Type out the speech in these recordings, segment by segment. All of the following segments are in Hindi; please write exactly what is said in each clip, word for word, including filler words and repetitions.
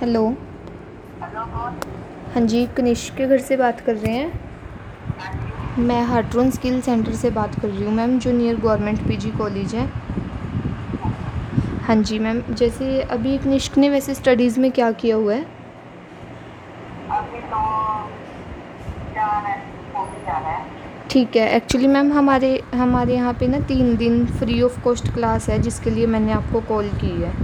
हेलो। हेलो कौन? हाँ जी, कनिष्क के घर से बात कर रहे हैं। हाँ जी। मैं हार्ट्रोन स्किल सेंटर से बात कर रही हूँ मैम, जो नियर गवर्नमेंट पीजी कॉलेज है। अच्छा। हाँ जी मैम, जैसे अभी कनिष्क ने वैसे स्टडीज़ में क्या किया हुआ है? अभी तो जा रहा है, हो भी जा रहा है। ठीक है, एक्चुअली मैम हमारे हमारे यहाँ पे ना तीन दिन फ्री ऑफ कॉस्ट क्लास है, जिसके लिए मैंने आपको कॉल की है।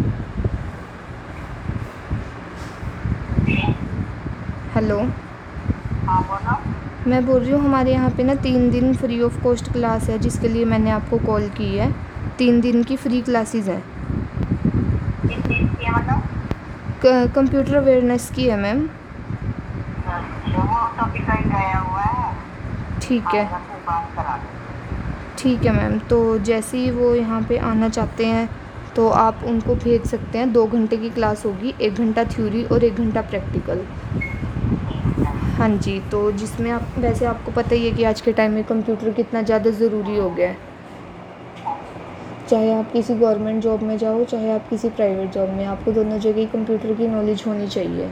हेलो। हाँ बोलो। मैं बोल रही हूँ हमारे यहाँ पे ना तीन दिन फ्री ऑफ कॉस्ट क्लास है, जिसके लिए मैंने आपको कॉल की है। तीन दिन की फ्री क्लासेस हैं। किस चीज़ की है मतलब? कंप्यूटर अवेयरनेस की है मैम। अच्छा, वो तो अभी कहीं गया हुआ है, ठीक है। आएगा फिर बात करा देंगे। ठीक है मैम, तो जैसे ही वो यहाँ पे आना चाहते हैं तो आप उनको भेज सकते हैं। दो घंटे की क्लास होगी, एक घंटा थ्योरी और एक घंटा प्रैक्टिकल। ठीक है। हाँ जी, तो जिसमें आप वैसे आपको पता ही है कि आज के टाइम में कंप्यूटर कितना ज़्यादा ज़रूरी हो गया है। चाहे आप किसी गवर्नमेंट जॉब में जाओ, चाहे आप किसी प्राइवेट जॉब में, आपको दोनों जगह ही कंप्यूटर की नॉलेज होनी चाहिए।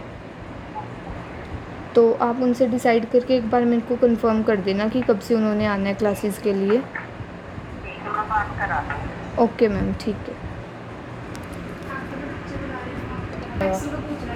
तो आप उनसे डिसाइड करके एक बार मेरे को कंफर्म कर देना कि कब से उन्होंने आना है क्लासेस के लिए। ठीक है, मैं बात करा दूँगी। ओके मैम, ठीक है।